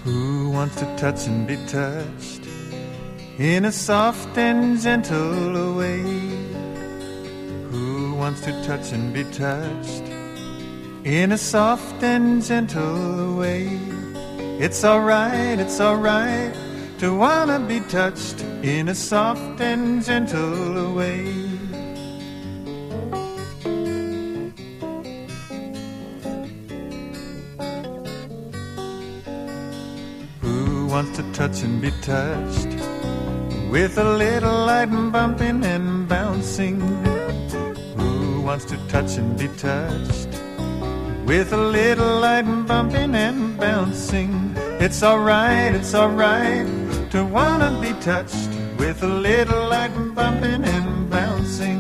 Who wants to touch and be touched in a soft and gentle way? Who wants to touch and be touched in a soft and gentle way? It's alright to wanna be touched in a soft and gentle way. Who wants to touch and be touched with a little light and bumping and bouncing? Who wants to touch and be touched with a little light and bumping and bouncing? It's alright to wanna be touched with a little light and bumping and bouncing.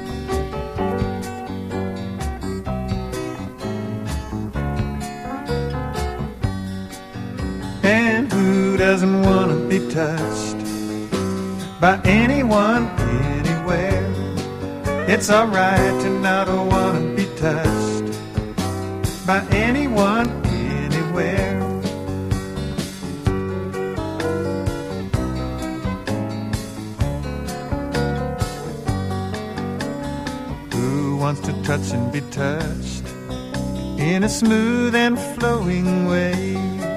And who doesn't wanna be touched by anyone, anywhere? It's alright to not wanna be touched by anyone, anywhere. Who wants to touch and be touched in a smooth and flowing way?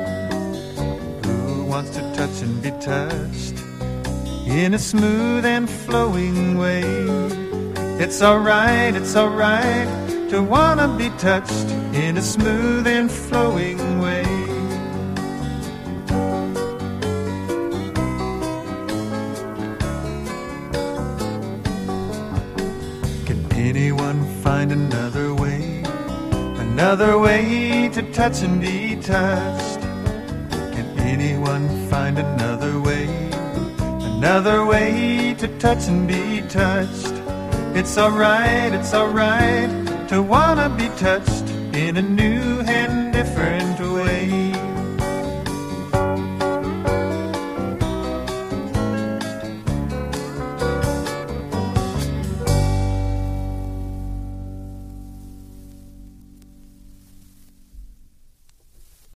Who wants to touch and be touched in a smooth and flowing way? It's alright to wanna be touched in a smooth and flowing way. Can anyone find another way to touch and be touched? Can anyone find another way to touch and be touched? It's alright to wanna be touched in a new and different way.